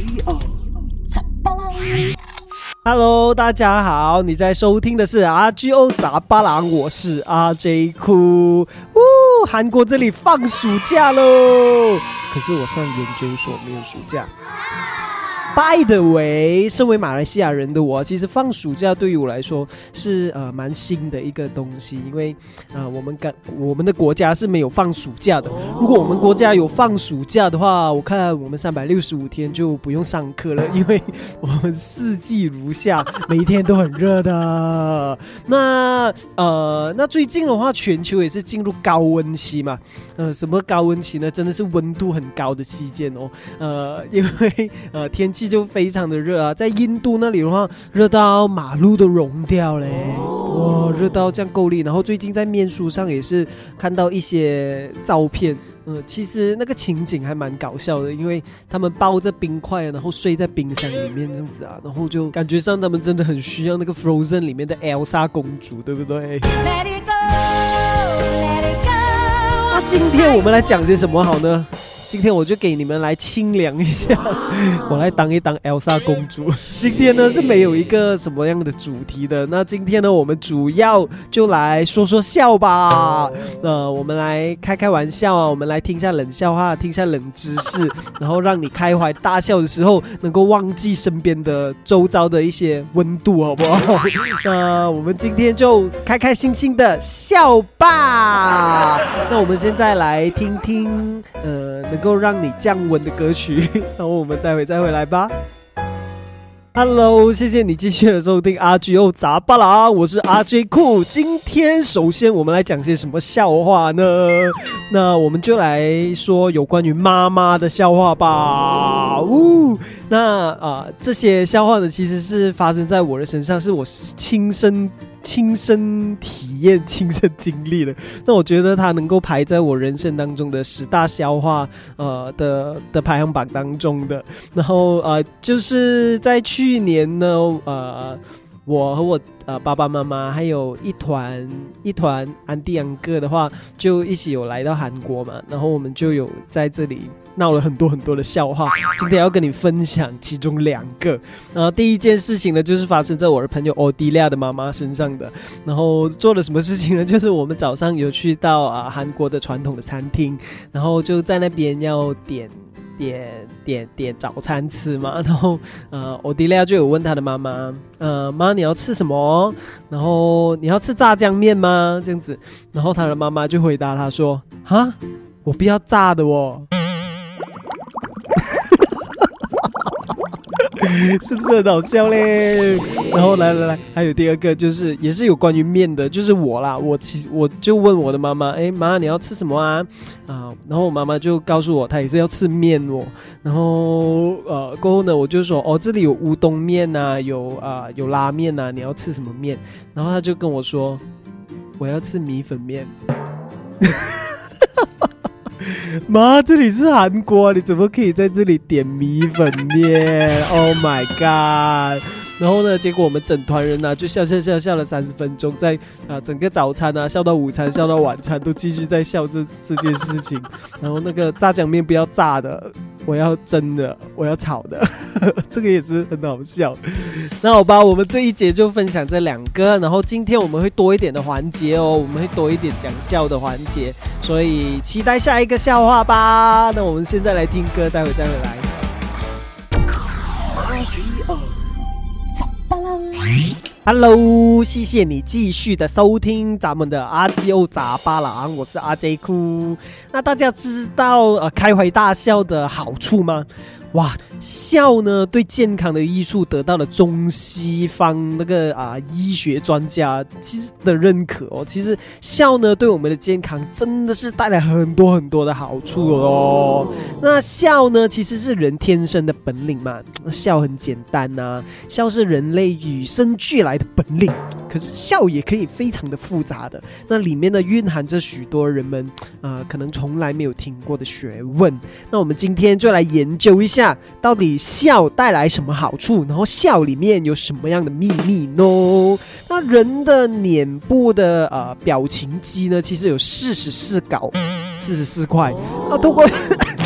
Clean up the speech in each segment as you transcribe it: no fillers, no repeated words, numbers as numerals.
Hello， 大家好，你在收听的是 RGO 杂巴郎，我是 RJ 酷。韩国这里放暑假喽，可是我上研究所没有暑假。By the way， 身为马来西亚人的我，其实放暑假对于我来说是蛮新的一个东西，因为我们的国家是没有放暑假的。如果我们国家有放暑假的话，我看我们365天就不用上课了，因为我们四季如夏，每一天都很热的。那最近的话，全球也是进入高温期嘛。什么高温期呢？真的是温度很高的期间哦。因为天气就非常的热啊，在印度那里的话，热到马路都融掉嘞，哇，热到这样够力。然后最近在面书上也是看到一些照片，其实那个情景还蛮搞笑的，因为他们抱着冰块，然后睡在冰箱里面这样子啊，然后就感觉上他们真的很需要那个 Frozen 里面的 Elsa 公主，对不对？ Let it go, let it go。 那今天我们来讲些什么好呢？今天我就给你们来清凉一下，我来当一当 Elsa 公主。今天呢是没有一个什么样的主题的，那今天呢我们主要就来说说笑吧。我们来开开玩笑啊，我们来听一下冷笑话，听一下冷知识，然后让你开怀大笑的时候能够忘记身边的周遭的一些温度，好不好？那我们今天就开开心心的笑吧。那我们现在来听听能够让你降温的歌曲，然后我们待会再回来吧。Hello， 谢谢你继续的收听 RGO 杂巴郎，我是 RJ 酷。今天首先我们来讲些什么笑话呢？那我们就来说有关于妈妈的笑话吧。这些笑话呢，其实是发生在我的身上，是我亲身体验、亲身经历的。那我觉得它能够排在我人生当中的10大笑话的排行榜当中的。然后就是在去年呢，我和我爸爸妈妈还有一团安弟安哥的话，就一起有来到韩国嘛，然后我们就有在这里闹了很多很多的笑话，今天要跟你分享其中2个。第一件事情呢，就是发生在我的朋友欧迪利亚的妈妈身上的。然后做了什么事情呢？就是我们早上有去到韩国的传统的餐厅，然后就在那边要点早餐吃嘛，然后欧迪利亚就有问他的妈妈，妈你要吃什么？然后你要吃炸酱面吗？这样子，然后他的妈妈就回答他说，哈，我不要炸的哦。是不是很好笑嘞？然后来，还有第2个，就是也是有关于面的，就是我啦，我就问我的妈妈，妈你要吃什么啊？然后我妈妈就告诉我，她也是要吃面哦。然后过后呢，我就说这里有乌冬面啊，有拉面啊，你要吃什么面？然后她就跟我说，我要吃米粉面。妈，这里是韩国，你怎么可以在这里点米粉面 ？Oh my god！ 然后呢，结果我们整团人就笑了30分钟，在整个早餐笑到午餐，笑到晚餐，都继续在笑这件事情。然后那个炸酱面不要炸的，我要蒸的，我要炒的，这个也是很好笑。那好吧，我们这一节就分享这2个，然后今天我们会多一点的环节哦，我们会多一点讲笑的环节，所以期待下一个笑话吧。那我们现在来听歌，待会再回来。Hello， 谢谢你继续的收听咱们的 RGO 杂巴郎，我是 RJ 酷。那大家知道开怀大笑的好处吗？哇，笑呢对健康的益处得到了中西方那个医学专家其实的认可哦。其实笑呢对我们的健康真的是带来很多很多的好处哦。那笑呢其实是人天生的本领嘛，笑很简单笑是人类与生俱来的本领。可是笑也可以非常的复杂的，那里面呢蕴含着许多人们可能从来没有听过的学问。那我们今天就来研究一下，到底笑带来什么好处，然后笑里面有什么样的秘密呢？那人的脸部的表情肌呢，其实有44块。通过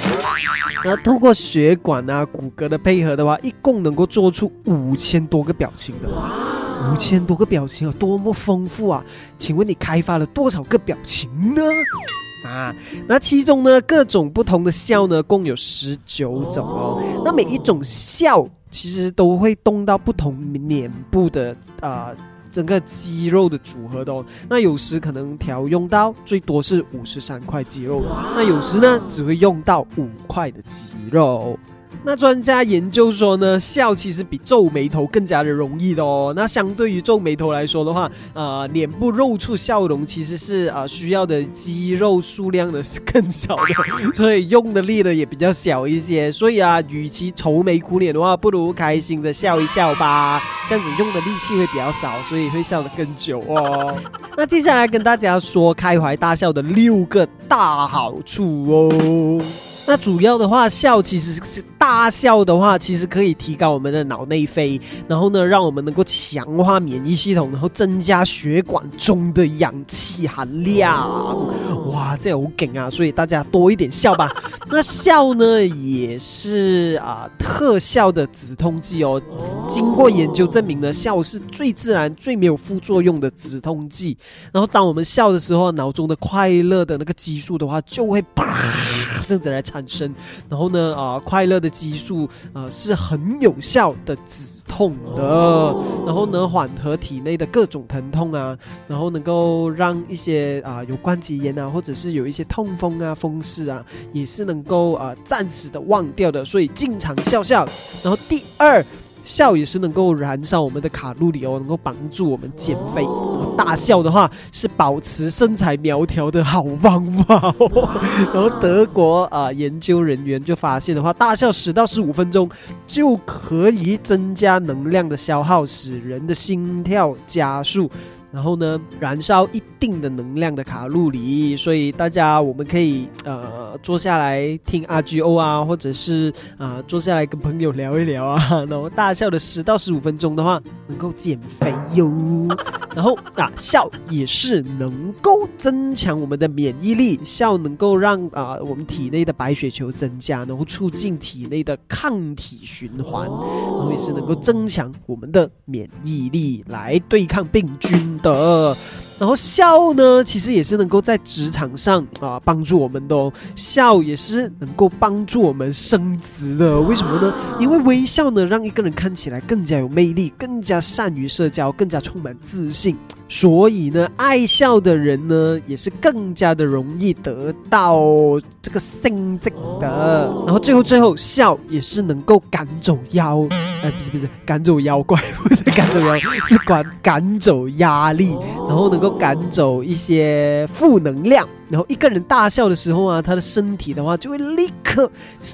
那通过血管啊、骨骼的配合的话，一共能够做出5000多个表情的。5000多个表情啊，多么丰富啊！请问你开发了多少个表情呢？那其中呢，各种不同的笑呢，共有19种哦。那每一种笑其实都会动到不同脸部的整个肌肉的组合的哦。那有时可能调用到最多是53块肌肉，那有时呢只会用到5块的肌肉。那专家研究说呢，笑其实比皱眉头更加的容易的哦。那相对于皱眉头来说的话，脸部露出笑容其实是需要的肌肉数量呢是更少的，所以用的力呢也比较小一些。所以与其愁眉苦脸的话，不如开心的笑一笑吧，这样子用的力气会比较少，所以会笑得更久哦。那接下来跟大家说开怀大笑的6个大好处哦。那主要的话，笑其实是大笑的话，其实可以提高我们的脑内啡，然后呢，让我们能够强化免疫系统，然后增加血管中的氧气含量。哇，这好劲啊！所以大家多一点笑吧。那笑呢，也是特效的止痛剂哦。经过研究证明呢，笑是最自然、最没有副作用的止痛剂。然后当我们笑的时候，脑中的快乐的那个激素的话，就会啪这样子来产生。然后呢，快乐的激素是很有效的止痛的，然后呢缓和体内的各种疼痛啊，然后能够让一些有关节炎啊，或者是有一些痛风啊、风湿啊，也是能够暂时的忘掉的，所以经常笑笑。然后第二，笑也是能够燃烧我们的卡路里哦，能够帮助我们减肥。大笑的话是保持身材苗条的好方法哦。然后德国研究人员就发现的话，大笑10到15分钟就可以增加能量的消耗，使人的心跳加速。然后呢，燃烧一定的能量的卡路里，所以大家我们可以坐下来听 RGO 啊，或者是坐下来跟朋友聊一聊啊，然后大笑的10到15分钟的话，能够减肥哟。然后笑也是能够增强我们的免疫力，笑能够让我们体内的白血球增加，然后促进体内的抗体循环，然后也是能够增强我们的免疫力来对抗病菌的。然后笑呢，其实也是能够在职场上帮助我们的哦。笑也是能够帮助我们升职的，为什么呢？因为微笑呢，让一个人看起来更加有魅力，更加善于社交，更加充满自信。所以呢，爱笑的人呢，也是更加的容易得到这个升职的。然后最后，笑也是能够赶走不是赶走妖怪，不是赶走妖，是赶走压力，然后能够赶走一些负能量。然后一个人大笑的时候他的身体的话就会立刻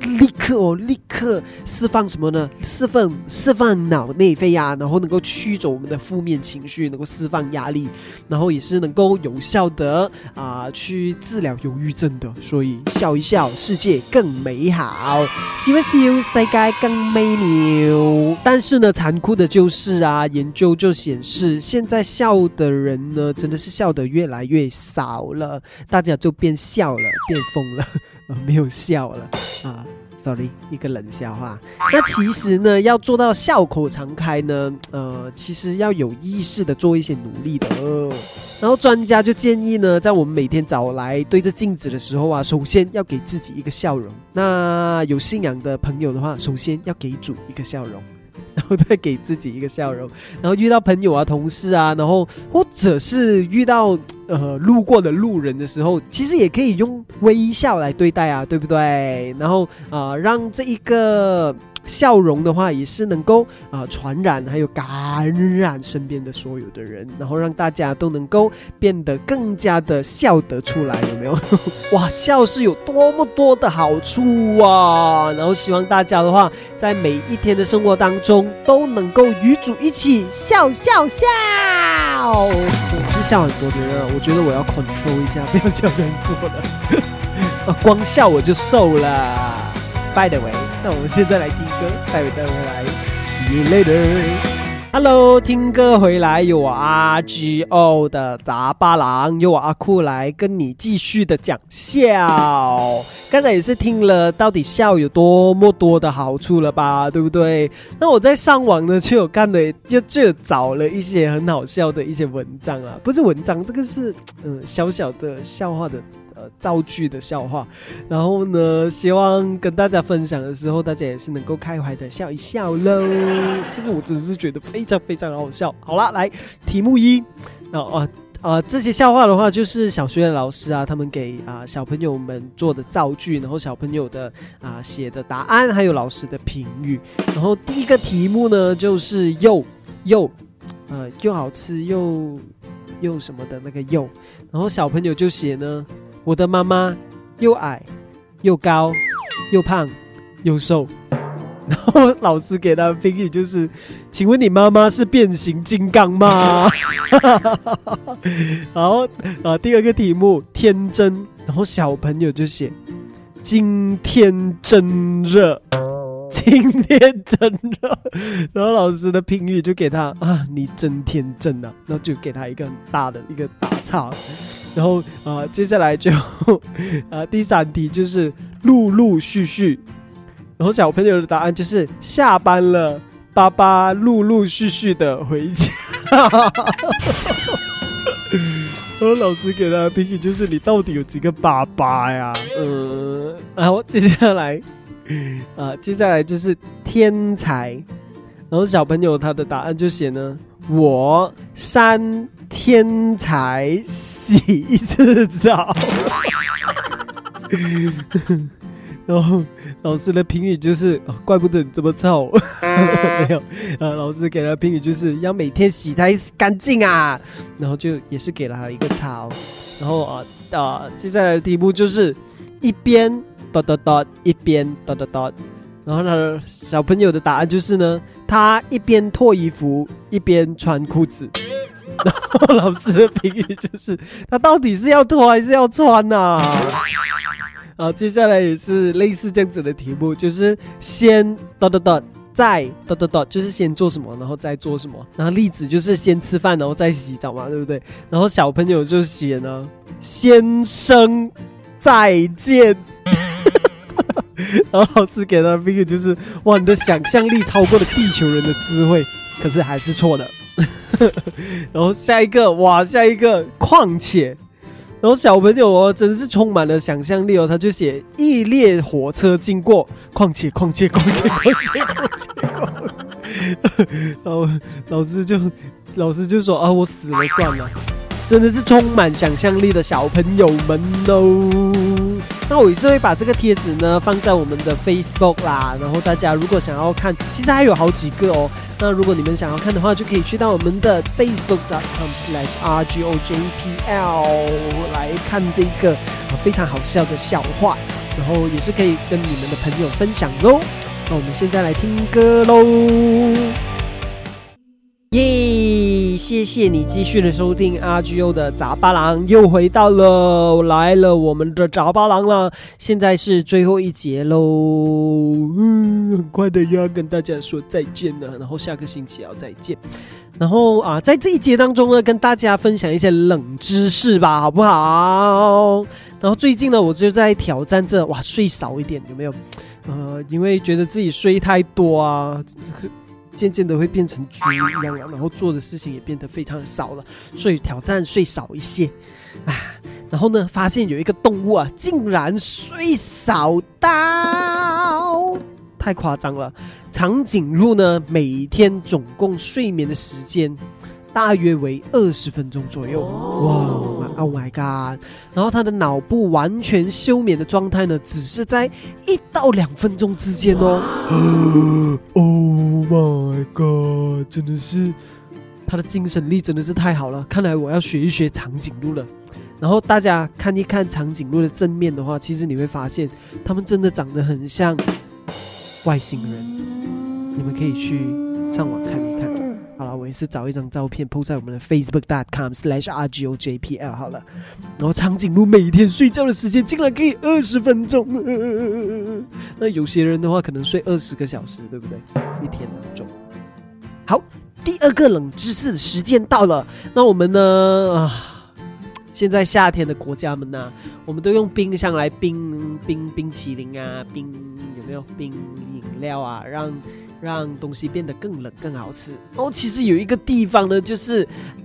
释放什么呢？释放脑内啡啊，然后能够驱走我们的负面情绪，能够释放压力，然后也是能够有效的去治疗忧郁症的。所以笑一笑，世界更美好；笑一笑，世界更美妙。但是呢，残酷的就是研究就显示，现在笑的人呢，真的是笑得越来越少了。大家就变笑了，变疯了，没有笑了sorry， 一个冷笑话。那其实呢，要做到笑口常开呢，其实要有意识的做一些努力的。然后专家就建议呢，在我们每天早来对着镜子的时候首先要给自己一个笑容。那有信仰的朋友的话，首先要给主一个笑容。然后再给自己一个笑容，然后遇到朋友同事然后或者是遇到路过的路人的时候，其实也可以用微笑来对待对不对？然后让这一个笑容的话也是能够传染还有感染身边的所有的人，然后让大家都能够变得更加的笑得出来，有没有？哇，笑是有多么多的好处然后希望大家的话在每一天的生活当中都能够与主一起笑笑笑。我是笑很多的人，我觉得我要 control 一下，不要笑很多的光笑我就瘦了。By the way， 那我们现在来听歌，待会再回来 See you later。 Hello， 听歌回来，有我RGO 的杂巴郎，有我阿酷来跟你继续的讲笑。刚才也是听了到底笑有多么多的好处了吧，对不对？那我在上网呢就有看的，就有找了一些很好笑的一些文章啊，不是文章，这个是小小的笑话的造句的笑话，然后呢，希望跟大家分享的时候，大家也是能够开怀的笑一笑喽。这个我真的是觉得非常非常好笑。好啦，来题目一，这些笑话的话，就是小学的老师啊，他们给小朋友们做的造句，然后小朋友的写的答案，还有老师的评语。然后第一个题目呢，就是又好吃又什么的那个又，然后小朋友就写呢。我的妈妈又矮又高又胖又瘦，然后老师给他的评语就是：请问你妈妈是变形金刚吗？然后第二个题目天真，然后小朋友就写今天真热。今天真热，然后老师的评语就给他你真天真啊，然后就给他一个很大的一个打叉。然后接下来就第三题就是陆陆续续，然后小朋友的答案就是下班了，爸爸陆陆续续的回家。然后老师给他的评语就是你到底有几个爸爸呀？然后接下来就是天才，然后小朋友他的答案就写呢，我3天才洗一次澡。然后老师的评语就是怪不得你这么臭。没有，老师给他的评语就是要每天洗才干净啊，然后就也是给了他一个叉。然后接下来的题目就是一边一边然后呢，小朋友的答案就是呢，他一边脱衣服一边穿裤子。然后老师的评语就是他到底是要脱还是要穿啊？接下来也是类似这样子的题目，就是先再就是先做什么然后再做什么，然后例子就是先吃饭然后再洗澡嘛，对不对？然后小朋友就写呢，先生再见。然后老师给他的评语就是哇，你的想象力超过了地球人的智慧，可是还是错的。然后下一个况且，然后小朋友真的是充满了想象力他就写一列火车经过，况且然后老师就说我死了算了。真的是充满想象力的小朋友们哦。那我也是会把这个贴纸呢放在我们的 Facebook 啦，然后大家如果想要看，其实还有好几个哦。那如果你们想要看的话，就可以去到我们的 facebook.com/RGOJPL 来看这个非常好笑的笑话，然后也是可以跟你们的朋友分享咯。那我们现在来听歌咯。耶！谢谢你继续的收听 RGO 的杂巴郎，又回到了来了我们的杂巴郎了。现在是最后一节喽，很快的又要跟大家说再见了，然后下个星期要再见。然后在这一节当中呢，跟大家分享一些冷知识吧，好不好？然后最近呢，我就在挑战着睡少一点，有没有？因为觉得自己睡太多啊。渐渐的会变成猪一样了，然后做的事情也变得非常的少了，所以挑战睡少一些然后呢，发现有一个动物竟然睡少到太夸张了。长颈鹿呢，每天总共睡眠的时间大约为20分钟左右。哇 ，Oh my god！ 然后它的脑部完全休眠的状态呢，只是在1到2分钟之间哦。Oh my god！ 真的是，它的精神力真的是太好了。看来我要学一学长颈鹿了。然后大家看一看长颈鹿的正面的话，其实你会发现，它们真的长得很像外星人。你们可以去上网看一看。好了，我也是找一张照片 po 在我们的 facebook.com/RGOJPL 好了。然后长颈鹿每天睡觉的时间竟然可以20分钟，那有些人的话可能睡20个小时，对不对？一天当中。好， 第二个冷知识的时间到了。那我们呢现在夏天的国家们呢，我们都用冰箱来冰淇淋啊，有没有冰饮料啊，让东西变得更冷更好吃。其实有一个地方呢，就是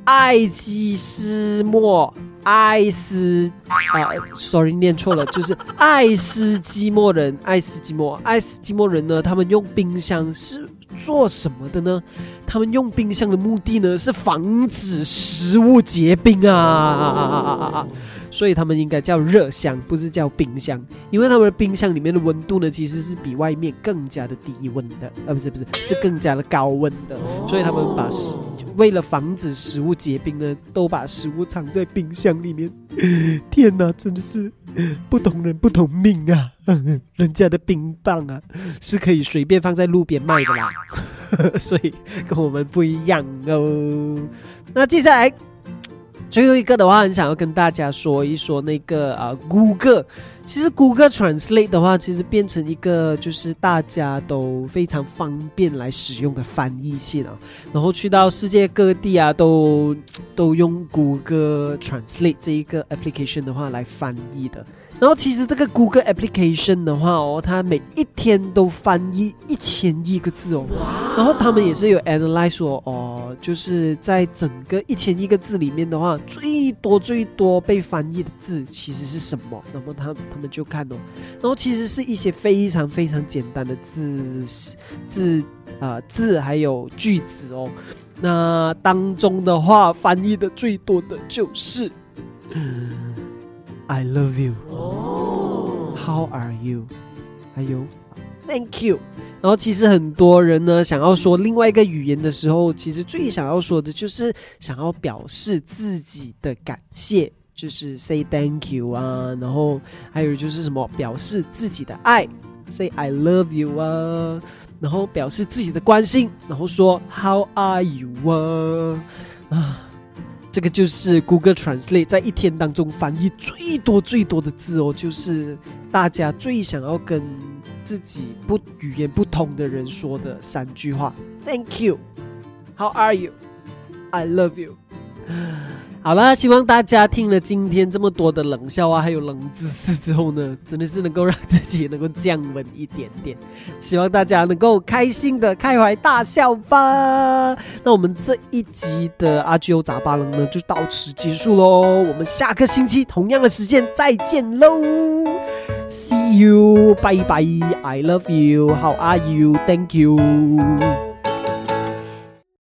sorry 念错了，就是爱斯基摩人呢，他们用冰箱是做什么的呢？他们用冰箱的目的呢，是防止食物结冰啊，所以他们应该叫热箱，不是叫冰箱，因为他们的冰箱里面的温度呢，其实是比外面更加的低温的，不是，是更加的高温的，所以他们为了防止食物结冰呢，都把食物藏在冰箱里面。天哪，真的是不同人不同命啊！人家的冰棒啊，是可以随便放在路边卖的啦，所以跟我们不一样哦。那接下来最后一个的话，很想要跟大家说一说那个Google。其实 Google Translate 的话，其实变成一个就是大家都非常方便来使用的翻译器了。然后去到世界各地啊，都用 Google Translate 这一个 application 的话来翻译的。然后其实这个 Google application 的话它每一天都翻译1000亿个字哦。然后他们也是有 analyze 说就是在整个1000亿个字里面的话，最多被翻译的字其实是什么？那么他们就看然后其实是一些非常非常简单的字还有句子哦。那当中的话，翻译的最多的就是I love you. How are you? 还有 Thank you. 然后其实很多人呢，想要说另外一个语言的时候，其实最想要说的就是想要表示自己的感谢，就是 say thank you 啊。然后还有就是什么表示自己的爱 say I love you 啊。然后表示自己的关心，然后说 How are you 啊。这个就是 Google Translate 在一天当中翻译最多的字哦，就是大家最想要跟自己语言不同的人说的3句话 Thank you, How are you, I love you。 好啦，希望大家听了今天这么多的冷笑话还有冷知识之后呢，真的是能够让自己能够降温一点点，希望大家能够开心的开怀大笑吧。那我们这一集的阿 Gio 杂巴郎呢就到此结束咯，我们下个星期同样的时间再见咯。 See you, bye bye, I love you, how are you, thank you.